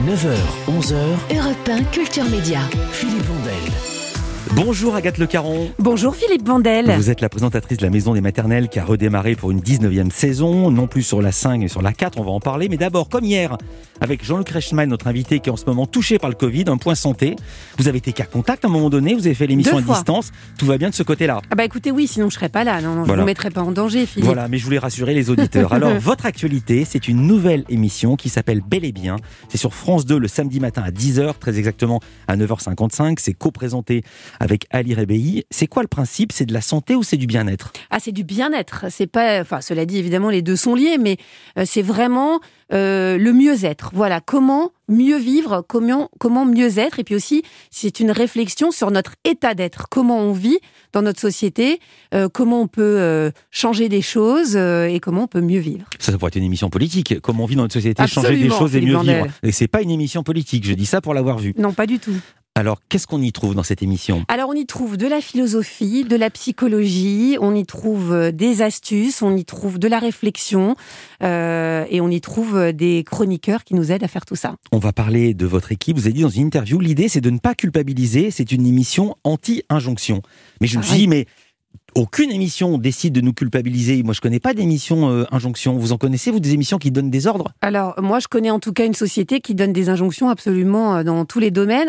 9h, 11h, Europe 1 Culture Média. Philippe Vandel. Bonjour Agathe Le Caron. Bonjour Philippe Vandel. Vous êtes la présentatrice de la Maison des Maternelles qui a redémarré pour une 19e saison, non plus sur la 5 mais sur la 4, on va en parler. Mais d'abord, comme hier, avec Jean-Luc Reichmann, notre invité qui est en ce moment touché par le Covid, un point santé. Vous avez été cas contact à un moment donné, vous avez fait l'émission à distance, tout va bien de ce côté-là. Ah bah écoutez, oui, sinon je serais pas là, non, Voilà. Je vous mettrais pas en danger Philippe. Voilà, mais je voulais rassurer les auditeurs. Alors, votre actualité, c'est une nouvelle émission qui s'appelle Bel et Bien. C'est sur France 2 le samedi matin à 10h, très exactement à 9h55. C'est co-présenté avec Ali Rebéi. C'est quoi le principe ? C'est de la santé ou c'est du bien-être ? Ah, c'est du bien-être. C'est pas, enfin, cela dit, évidemment, les deux sont liés, mais c'est vraiment le mieux-être. Voilà, comment mieux vivre, comment mieux être, et puis aussi, c'est une réflexion sur notre état d'être. Comment on vit dans notre société, comment on peut changer des choses et comment on peut mieux vivre. Ça pourrait être une émission politique. Comment on vit dans notre société, Absolument, changer des choses et Philippe mieux Vandel. vivre. Et c'est pas une émission politique. Je dis ça pour l'avoir vu. Non, pas du tout. Alors, qu'est-ce qu'on y trouve dans cette émission ? Alors, on y trouve de la philosophie, de la psychologie, on y trouve des astuces, on y trouve de la réflexion et on y trouve des chroniqueurs qui nous aident à faire tout ça. On va parler de votre équipe. Vous avez dit dans une interview, l'idée c'est de ne pas culpabiliser. C'est une émission anti-injonction. Mais je me suis dit, mais aucune émission décide de nous culpabiliser. Moi, je connais pas d'émission injonction. Vous en connaissez, vous, des émissions qui donnent des ordres ? Alors, moi, je connais en tout cas une société qui donne des injonctions absolument dans tous les domaines.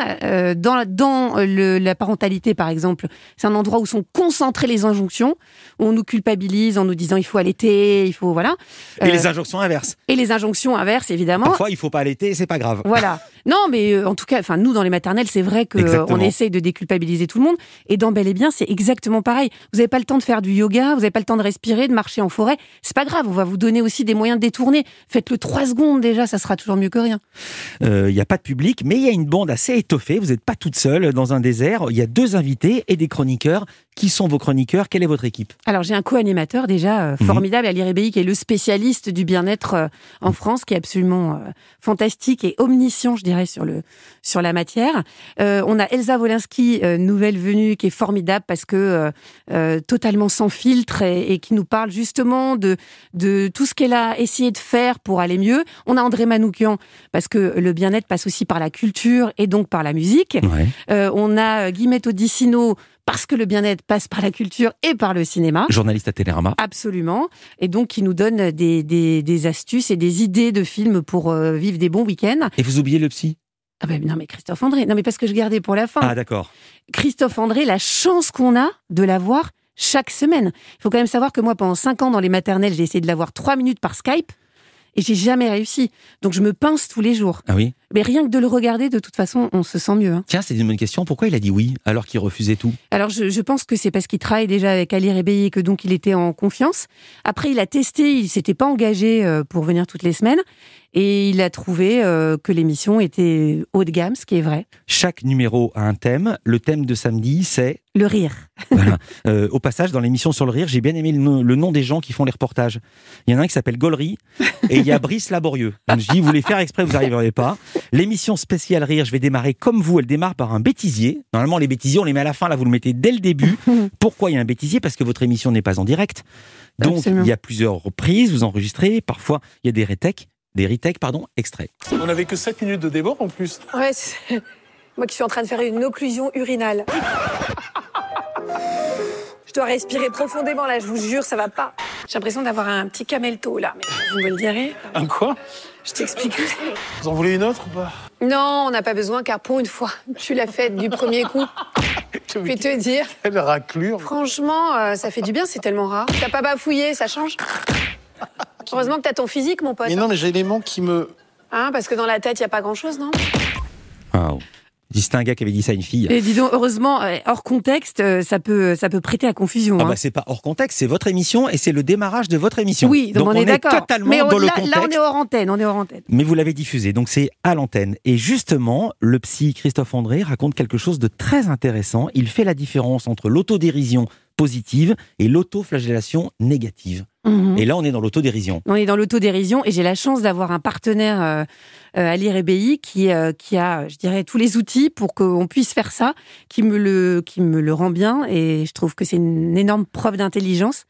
Dans la parentalité, par exemple, c'est un endroit où sont concentrées les injonctions. On nous culpabilise en nous disant il faut allaiter, il faut voilà. Et les injonctions inverses. Et les injonctions inverses, évidemment. Parfois, il faut pas allaiter, c'est pas grave. Voilà. Non, mais en tout cas, enfin, nous, dans les maternelles, c'est vrai qu'on essaye de déculpabiliser tout le monde. Et dans Bel et Bien, c'est exactement pareil. Vous n'avez pas le temps de faire du yoga, vous n'avez pas le temps de respirer, de marcher en forêt. C'est pas grave, on va vous donner aussi des moyens de détourner. Faites-le 3 secondes déjà, ça sera toujours mieux que rien. Il n'y a pas de public, mais il y a une bande assez étoffée. Vous n'êtes pas toute seule dans un désert. Il y a 2 invités et des chroniqueurs. Qui sont vos chroniqueurs ? Quelle est votre équipe ? Alors, j'ai un co-animateur déjà formidable, Ali Rebéi, qui est le spécialiste du bien-être en France, qui est absolument fantastique et omniscient, je dirais, sur la matière. On a Elsa Wolinski, nouvelle venue, qui est formidable parce que totalement sans filtre et qui nous parle justement de tout ce qu'elle a essayé de faire pour aller mieux. On a André Manoukian, parce que le bien-être passe aussi par la culture et donc par la musique. Ouais. On a Guillemette Odissino, parce que le bien-être passe par la culture et par le cinéma. Journaliste à Télérama. Absolument. Et donc, qui nous donne des astuces et des idées de films pour vivre des bons week-ends. Et vous oubliez le psy ? Ah ben non, mais Christophe André. Non, mais parce que je gardais pour la fin. Ah, d'accord. Christophe André, la chance qu'on a de l'avoir chaque semaine. Il faut quand même savoir que moi, pendant 5 ans dans les maternelles, j'ai essayé de l'avoir 3 minutes par Skype. Et j'ai jamais réussi. Donc je me pince tous les jours. Ah oui ? Mais rien que de le regarder, de toute façon, on se sent mieux. Hein. Tiens, c'est une bonne question. Pourquoi il a dit oui alors qu'il refusait tout ? Alors je pense que c'est parce qu'il travaille déjà avec Ali Rebéi et que donc il était en confiance. Après, il a testé, il s'était pas engagé pour venir toutes les semaines. Et il a trouvé que l'émission était haut de gamme, ce qui est vrai. Chaque numéro a un thème. Le thème de samedi, c'est... Le rire. Voilà. Au passage, dans l'émission sur le rire, j'ai bien aimé le nom des gens qui font les reportages. Il y en a un qui s'appelle Gollery et il y a Brice Laborieux. Donc je dis, vous voulez faire exprès, vous n'arriverez pas. L'émission spéciale rire, je vais démarrer comme vous. Elle démarre par un bêtisier. Normalement, les bêtisiers, on les met à la fin. Là, vous le mettez dès le début. Pourquoi il y a un bêtisier ? Parce que votre émission n'est pas en direct. Donc, Absolument. il y a plusieurs reprises. Vous enregistrez. Parfois, il y a des retakes, extraits. On n'avait que 7 minutes de débat en plus. Ouais, c'est moi qui suis en train de faire une occlusion urinale. Je dois respirer profondément là, je vous jure, ça va pas. J'ai l'impression d'avoir un petit camelto là, mais vous me le direz. Un quoi ? Je t'expliquerai. Vous en voulez une autre ou pas ? Non, on n'a pas besoin car pour une fois, tu l'as faite du premier coup. Je vais te dire, Quelle raclure. franchement, ça fait du bien, c'est tellement rare. T'as pas bafouillé, ça change. Heureusement que t'as ton physique, mon pote. Mais non, mais j'ai l'élément qui me... Hein, parce que dans la tête, y a pas grand-chose, non ? Wow. C'était un gars qui avait dit ça à une fille. Et dis donc, heureusement, hors contexte, ça peut prêter à confusion. Ah hein. bah c'est pas hors contexte, c'est votre émission et c'est le démarrage de votre émission. Oui, donc on est d'accord. Totalement Mais dans le là, contexte. là, on est hors antenne. Mais vous l'avez diffusé, donc c'est à l'antenne. Et justement, le psy Christophe André raconte quelque chose de très intéressant. Il fait la différence entre l'autodérision positive et l'autoflagellation négative. Mhm. Et là, on est dans l'autodérision. On est dans l'autodérision et j'ai la chance d'avoir un partenaire, Ali Rebéi, qui a, je dirais, tous les outils pour qu'on puisse faire ça, qui me le rend bien et je trouve que c'est une énorme preuve d'intelligence.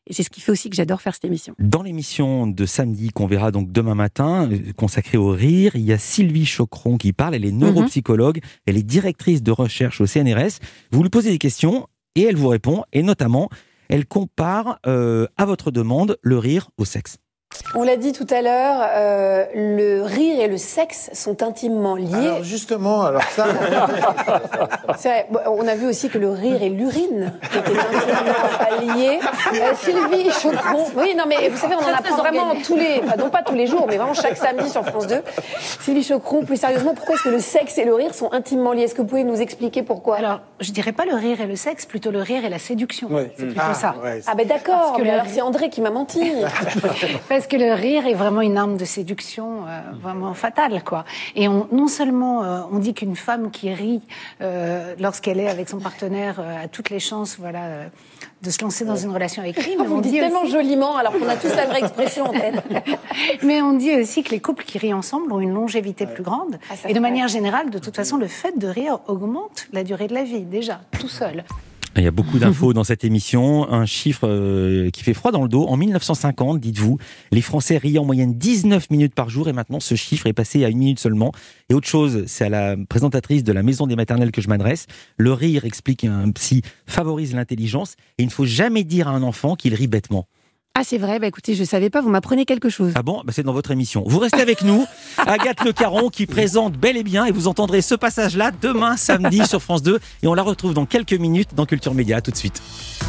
Et c'est ce qui fait aussi que j'adore faire cette émission. Dans l'émission de samedi qu'on verra donc demain matin, consacrée au rire, il y a Sylvie Choqueron qui parle. Elle est neuropsychologue, elle est directrice de recherche au CNRS. Vous lui posez des questions et elle vous répond. Et notamment, elle compare, à votre demande, le rire au sexe. On l'a dit tout à l'heure, le rire et le sexe sont intimement liés. Alors justement, alors ça... C'est vrai, bon, on a vu aussi que le rire et l'urine étaient intimement liés. Sylvie Choqueron, oui, non mais vous savez, on en apprend vraiment non pas tous les jours, mais vraiment chaque samedi sur France 2. Sylvie Choqueron, plus sérieusement, pourquoi est-ce que le sexe et le rire sont intimement liés? Est-ce que vous pouvez nous expliquer pourquoi? Alors, je dirais pas le rire et le sexe, plutôt le rire et la séduction. Ouais. C'est plutôt ça. Ouais, Ah ben d'accord, Parce que mais le- alors c'est André qui m'a menti. Parce que le rire est vraiment une arme de séduction vraiment fatale, quoi. Et non seulement on dit qu'une femme qui rit lorsqu'elle est avec son partenaire a toutes les chances, de se lancer dans une relation avec lui. Mais Vous on le dites dit tellement aussi... joliment alors qu'on a tous la vraie expression en tête. Mais on dit aussi que les couples qui rient ensemble ont une longévité plus grande. Ah, ça, Et de c'est manière générale, de toute façon, le fait de rire augmente la durée de la vie, déjà, tout seul. Il y a beaucoup d'infos dans cette émission. Un chiffre qui fait froid dans le dos. En 1950, dites-vous, les Français riaient en moyenne 19 minutes par jour et maintenant ce chiffre est passé à 1 minute seulement. Et autre chose, c'est à la présentatrice de la Maison des Maternelles que je m'adresse. Le rire, explique un psy, favorise l'intelligence et il ne faut jamais dire à un enfant qu'il rit bêtement. Ah, c'est vrai, écoutez, je savais pas, vous m'apprenez quelque chose. Ah bon, c'est dans votre émission. Vous restez avec nous, Agathe Le Caron qui présente Bel et Bien et vous entendrez ce passage-là demain samedi sur France 2 et on la retrouve dans quelques minutes dans Culture Média. À tout de suite.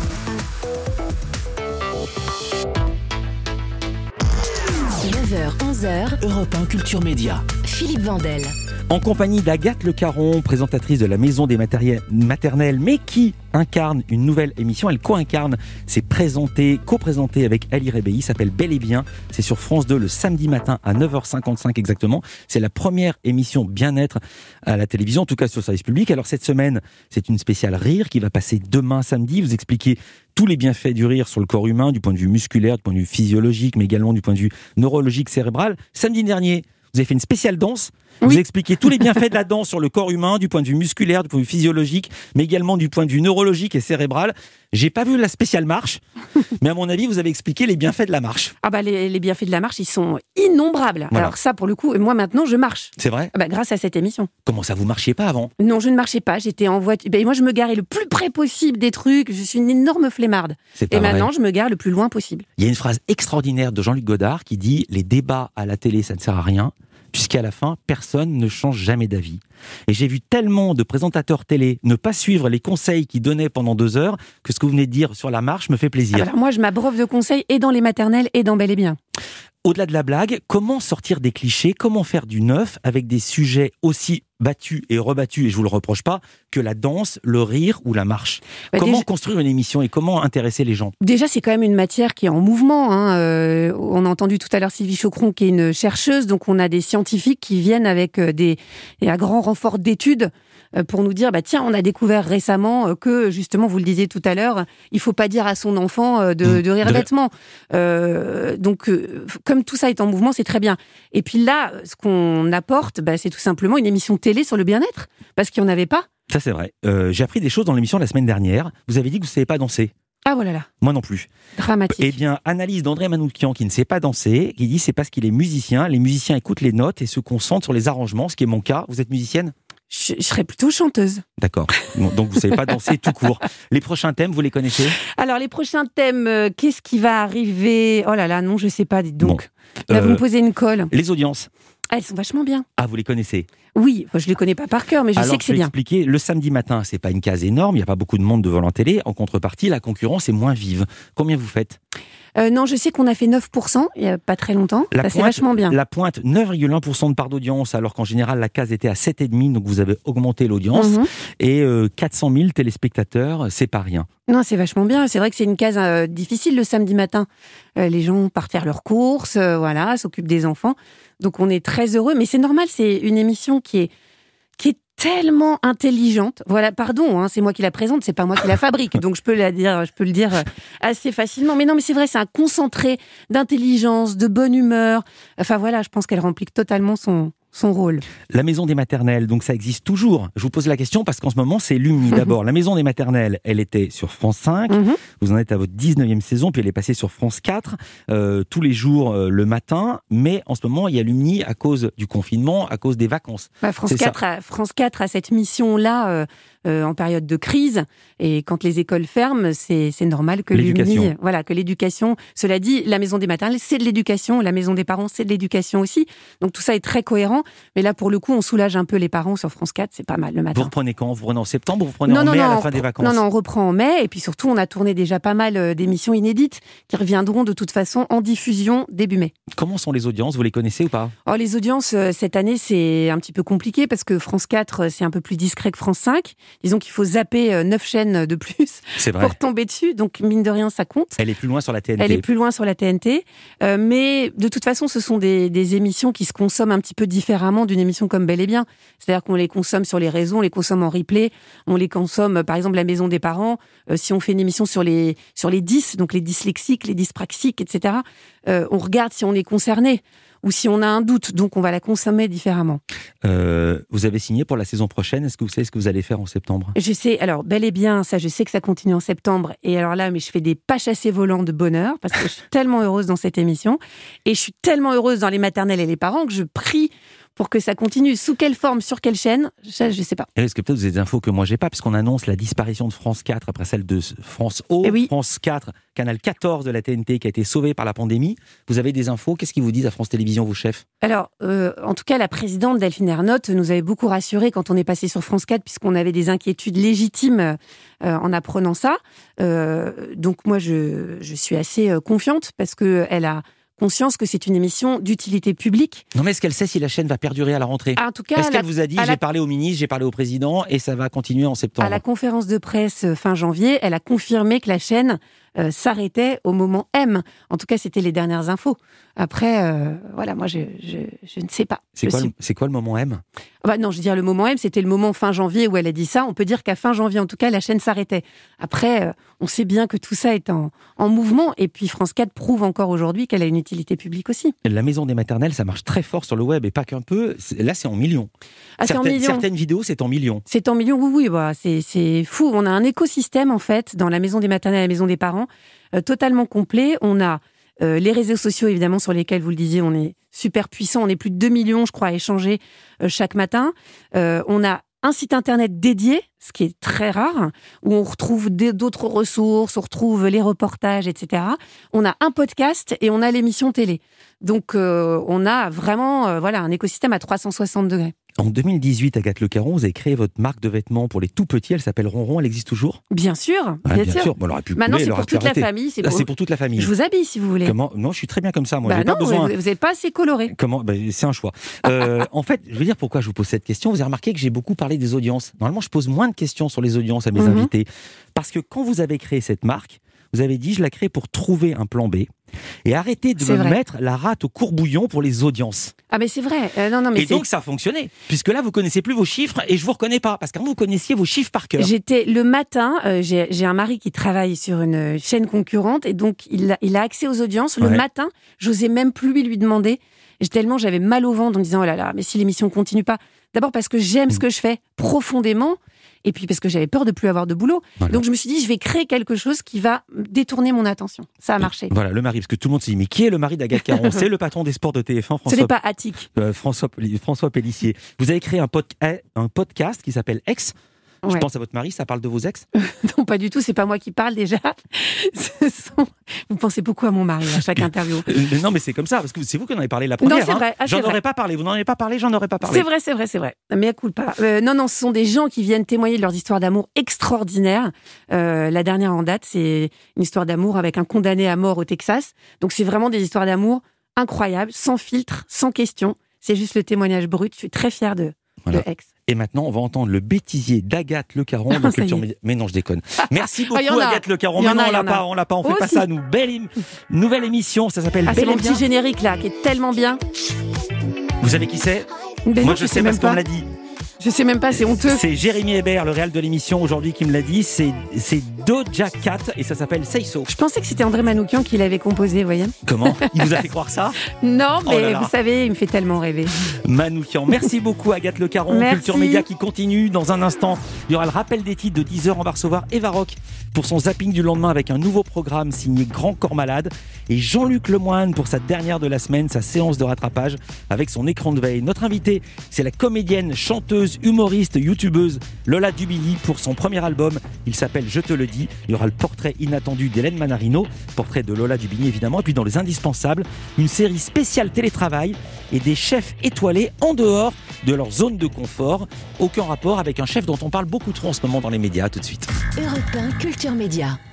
9h, 11h, Europe 1 Culture Média. Philippe Vandel. En compagnie d'Agathe Le Caron, présentatrice de la Maison des Maternelles, mais qui incarne une nouvelle émission. Elle co-incarne, c'est co-présenté avec Ali Rebéi, s'appelle Bel et Bien. C'est sur France 2 le samedi matin à 9h55 exactement. C'est la première émission bien-être à la télévision, en tout cas sur le service public. Alors cette semaine, c'est une spéciale rire qui va passer demain samedi. Vous expliquez tous les bienfaits du rire sur le corps humain, du point de vue musculaire, du point de vue physiologique, mais également du point de vue neurologique, cérébral. Samedi dernier, vous avez fait une spéciale danse. Vous expliquez tous les bienfaits de la danse sur le corps humain, du point de vue musculaire, du point de vue physiologique, mais également du point de vue neurologique et cérébral. J'ai pas vu la spéciale marche, mais à mon avis, vous avez expliqué les bienfaits de la marche. Ah bah les bienfaits de la marche, ils sont innombrables. Voilà. Alors ça, pour le coup, moi maintenant, je marche. C'est vrai ? Ah bah, grâce à cette émission. Comment ça, vous marchiez pas avant ? Non, je ne marchais pas, j'étais en voiture. Ben, moi, je me garais le plus près possible des trucs. Je suis une énorme flemmarde. C'est pas Et vrai. maintenant, je me gare le plus loin possible. Il y a une phrase extraordinaire de Jean-Luc Godard qui dit « Les débats à la télé, ça ne sert à rien ». Puisqu'à la fin, personne ne change jamais d'avis. Et j'ai vu tellement de présentateurs télé ne pas suivre les conseils qu'ils donnaient pendant 2 heures que ce que vous venez de dire sur la marche me fait plaisir. Alors moi, je m'abreuve de conseils et dans les maternelles et dans Bel et Bien. Au-delà de la blague, comment sortir des clichés, comment faire du neuf avec des sujets aussi battus et rebattus, et je vous le reproche pas, que la danse, le rire ou la marche. Bah, Comment déjà- construire une émission et comment intéresser les gens ? Déjà, c'est quand même une matière qui est en mouvement. On a entendu tout à l'heure Sylvie Choqueron, qui est une chercheuse. Donc, on a des scientifiques qui viennent avec et à grand renfort d'études pour nous dire, tiens, on a découvert récemment que, justement, vous le disiez tout à l'heure, il faut pas dire à son enfant de rire bêtement. Donc, comme tout ça est en mouvement, c'est très bien. Et puis là, ce qu'on apporte, c'est tout simplement une émission télé sur le bien-être, parce qu'il n'y en avait pas. Ça, c'est vrai. J'ai appris des choses dans l'émission la semaine dernière. Vous avez dit que vous ne savez pas danser. Ah, voilà là, Moi non plus. dramatique. Eh bien, analyse d'André Manoukian qui ne sait pas danser, qui dit c'est parce qu'il est musicien. Les musiciens écoutent les notes et se concentrent sur les arrangements, ce qui est mon cas. Vous êtes musicienne ? Je serais plutôt chanteuse. D'accord. Bon, donc vous ne savez pas danser tout court. Les prochains thèmes, vous les connaissez ? Alors, les prochains thèmes, qu'est-ce qui va arriver ? Oh là là, non, je sais pas, dites donc. Bon, Là, vous me posez une colle. Les audiences. Ah, elles sont vachement bien. Ah, vous les connaissez ? Oui, je les connais pas par cœur, mais je Alors, sais que c'est vais bien. expliquer. Le samedi matin, c'est pas une case énorme, il n'y a pas beaucoup de monde devant la télé. En contrepartie, la concurrence est moins vive. Combien vous faites ? Non, je sais qu'on a fait 9% il y a pas très longtemps. Ça, c'est vachement bien. La pointe, 9,1% de part d'audience, alors qu'en général, la case était à 7,5%, donc vous avez augmenté l'audience. Mhm. Et 400 000 téléspectateurs, c'est pas rien. Non, c'est vachement bien. C'est vrai que c'est une case difficile le samedi matin. Les gens partent faire leurs courses, s'occupent des enfants. Donc on est très heureux, mais c'est normal. C'est une émission qui est tellement intelligente. Voilà, pardon, c'est moi qui la présente, c'est pas moi qui la fabrique, donc je peux le dire assez facilement. Mais non, mais c'est vrai, c'est un concentré d'intelligence, de bonne humeur. Enfin voilà, je pense qu'elle remplit totalement son son rôle. La maison des maternelles, donc ça existe toujours. Je vous pose la question parce qu'en ce moment, c'est Lumni d'abord. La maison des maternelles, elle était sur France 5. Vous en êtes à votre 19e saison, puis elle est passée sur France 4 tous les jours le matin. Mais en ce moment, il y a Lumni à cause du confinement, à cause des vacances. France 4 a cette mission-là en période de crise. Et quand les écoles ferment, c'est normal que Lumni... Voilà, que l'éducation... Cela dit, la maison des maternelles, c'est de l'éducation. La maison des parents, c'est de l'éducation aussi. Donc tout ça est très cohérent. Mais là, pour le coup, on soulage un peu les parents sur France 4. C'est pas mal le matin. Vous reprenez quand? Vous reprenez en septembre ou vous reprenez en mai à la fin des vacances? Non, on reprend en mai. Et puis surtout, on a tourné déjà pas mal d'émissions inédites qui reviendront de toute façon en diffusion début mai. Comment sont les audiences? Vous les connaissez ou pas? Les audiences, cette année, c'est un petit peu compliqué parce que France 4, c'est un peu plus discret que France 5. Disons qu'il faut zapper 9 chaînes de plus pour tomber dessus. Donc, mine de rien, ça compte. Elle est plus loin sur la TNT. Elle est plus loin sur la TNT. Mais de toute façon, ce sont des émissions qui se consomment un petit peu différemment d'une émission comme Bel et Bien. C'est-à-dire qu'on les consomme sur les réseaux, on les consomme en replay, on les consomme, par exemple, La Maison des Parents. Si on fait une émission sur les 10, donc les dyslexiques, les dyspraxiques, etc., on regarde si on est concerné ou si on a un doute, donc on va la consommer différemment. Vous avez signé pour la saison prochaine. Est-ce que vous savez ce que vous allez faire en septembre? Je sais, alors Bel et Bien, ça je sais que ça continue en septembre. Et alors là, mais je fais des pas chassés volants de bonheur parce que je suis tellement heureuse dans cette émission. Et je suis tellement heureuse dans les maternelles et les parents que je prie pour que ça continue. Sous quelle forme, sur quelle chaîne, ça, je ne sais pas. Est-ce que peut-être vous avez des infos que moi j'ai pas, puisqu'on annonce la disparition de France 4 après celle de France O, France 4, canal 14 de la TNT qui a été sauvé par la pandémie. Vous avez des infos? Qu'est-ce qu'ils vous disent à France Télévisions, vos chefs? Alors, en tout cas, la présidente Delphine Ernotte nous avait beaucoup rassurés quand on est passé sur France 4, puisqu'on avait des inquiétudes légitimes en apprenant ça. Donc moi, je suis assez confiante parce qu'elle a conscience que c'est une émission d'utilité publique. Non, mais est-ce qu'elle sait si la chaîne va perdurer à la rentrée? En tout cas, est-ce qu'elle vous a dit, j'ai parlé au ministre, j'ai parlé au président, et ça va continuer en septembre? À la conférence de presse fin janvier, elle a confirmé que la chaîne s'arrêtait au moment M. En tout cas, c'était les dernières infos. Après, voilà, moi, je ne sais pas. C'est quoi le moment M? Non, je veux dire, le moment M, c'était le moment fin janvier où elle a dit ça. On peut dire qu'à fin janvier, en tout cas, la chaîne s'arrêtait. Après, on sait bien que tout ça est en mouvement. Et puis, France 4 prouve encore aujourd'hui qu'elle a une utilité publique aussi. La maison des maternelles, ça marche très fort sur le web, et pas qu'un peu. Là, c'est en millions. C'est en millions. Certaines vidéos, c'est en millions. C'est en millions, oui. C'est fou. On a un écosystème, en fait, dans la maison des maternelles et la maison des parents, totalement complet. On a les réseaux sociaux, évidemment, sur lesquels, vous le disiez, on est super puissant. On est plus de 2 millions, je crois, à échanger chaque matin. On a un site internet dédié, ce qui est très rare, où on retrouve d'autres ressources, on retrouve les reportages, etc. On a un podcast et on a l'émission télé. Donc, on a vraiment un écosystème à 360 degrés. En 2018, Agathe Le Caron, vous avez créé votre marque de vêtements pour les tout petits. Elle s'appelle Ronron. Elle existe toujours? Bien sûr. Bien sûr. Bon, elle aurait pu Maintenant, couler, c'est pour toute la famille. C'est pour toute la famille. Je vous habille si vous voulez. Comment? Non, je suis très bien comme ça. Moi, j'ai pas besoin. Vous n'êtes pas assez coloré. Comment? C'est un choix. En fait, je veux dire pourquoi je vous pose cette question. Vous avez remarqué que j'ai beaucoup parlé des audiences. Normalement, je pose moins de questions sur les audiences à mes invités. Parce que quand vous avez créé cette marque, vous avez dit, je la crée pour trouver un plan B et arrêter de me mettre la rate au courbouillon pour les audiences. Ah mais c'est vrai. Donc ça a fonctionné. Puisque là, vous connaissez plus vos chiffres et je vous reconnais pas. Parce qu'avant, vous connaissiez vos chiffres par cœur. Le matin, j'ai un mari qui travaille sur une chaîne concurrente et donc il a accès aux audiences. Le matin, j'osais même plus lui demander. Tellement j'avais mal au ventre en me disant, oh là là, mais si l'émission continue pas. D'abord parce que j'aime ce que je fais profondément. Et puis parce que j'avais peur de plus avoir de boulot. Voilà. Donc je me suis dit, je vais créer quelque chose qui va détourner mon attention. Ça a marché. Voilà, le mari, parce que tout le monde se dit, mais qui est le mari d'Agathe Caron? C'est le patron des sports de TF1, François. Ce n'est pas Attic. François Pélissier. Vous avez créé un podcast qui s'appelle Ex. Je pense à votre mari, ça parle de vos ex? Non, pas du tout, c'est pas moi qui parle déjà. Vous pensez beaucoup à mon mari à chaque interview. Non, mais c'est comme ça, parce que c'est vous qui en avez parlé la première. Non, c'est vrai. J'en aurais pas parlé, vous n'en avez pas parlé, j'en aurais pas parlé. C'est vrai. Mais écoute pas. Non, ce sont des gens qui viennent témoigner de leurs histoires d'amour extraordinaires. La dernière en date, c'est une histoire d'amour avec un condamné à mort au Texas. Donc c'est vraiment des histoires d'amour incroyables, sans filtre, sans question. C'est juste le témoignage brut. Je suis très fière de Ex. Et maintenant, on va entendre le bêtisier d'Agathe Le Caron de Culture Média. Mais non, je déconne. Merci beaucoup, Agathe Le Caron. Mais non, on l'a pas. On fait pas ça, nous. Nouvelle émission, ça s'appelle Bel c'est et mon Bien. petit générique, là, qui est tellement bien. Vous savez qui c'est? Moi, je sais parce qu'on me l'a dit. Je sais même pas, c'est honteux. C'est Jérémy Hébert, le réal de l'émission aujourd'hui, qui me l'a dit. C'est Doja Cat et ça s'appelle Say So. Je pensais que c'était André Manoukian qui l'avait composé, vous voyez. Comment ? Il vous a fait croire ça ? Non, mais Oh là là. vous savez, il me fait tellement rêver. Manoukian. Merci beaucoup Agathe Le Caron. Merci. Culture Média qui continue. Dans un instant, il y aura le rappel des titres de 10h. On va recevoir Eva Rock pour son zapping du lendemain avec un nouveau programme signé Grand Corps Malade. Et Jean-Luc Lemoyne pour sa dernière de la semaine, sa séance de rattrapage avec son écran de veille. Notre invitée, c'est la comédienne, chanteuse, humoriste, youtubeuse Lola Dubilly pour son premier album. Il s'appelle Je te le dis. Il y aura le portrait inattendu d'Hélène Manarino, portrait de Lola Dubilly évidemment. Et puis dans les indispensables, une série spéciale télétravail et des chefs étoilés en dehors de leur zone de confort. Aucun rapport avec un chef dont on parle beaucoup trop en ce moment dans les médias. Tout de suite. Europe 1 Culture Média.